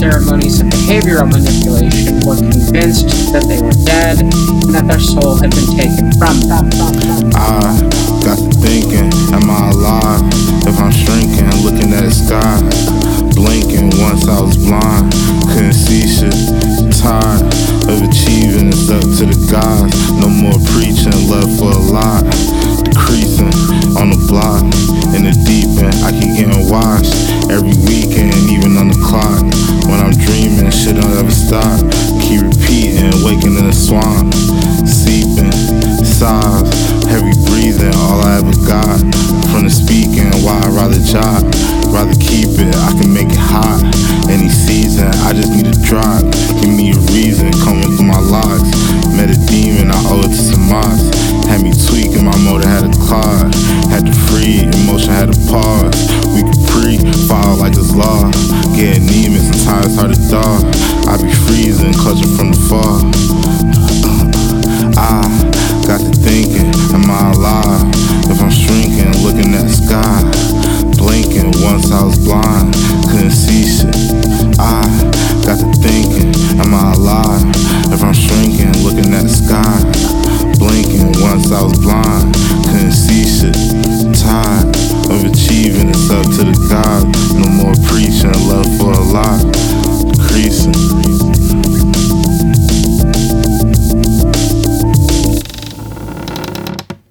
ceremonies of behavioral manipulation were convinced that they were dead and that their soul had been taken from them. I got to thinking, am I alive? If I'm shrinking, looking at the sky, blinking once I was blind, couldn't see shit, tired of achieving, it's up to the gods, no more preaching, left for a lot, decreasing on the block, in the deep end, I keep getting washed, every weekend, even on the clock, when I'm dreaming, shit don't ever stop, keep repeating, waking in the swamp, seeping, sighs, heavy breathing, all I ever got, from the speaking, why I'd rather jot, rather keep it, I can make it hot, any season, I just need a drop, give me a reason, coming through my locks, met a demon, I owe it to some moss, had me tweaking, my motor had a clog, had to free, emotion had to pause, we could follow like it's law, get anemic, sometimes hard to dog, I be freezing, clutching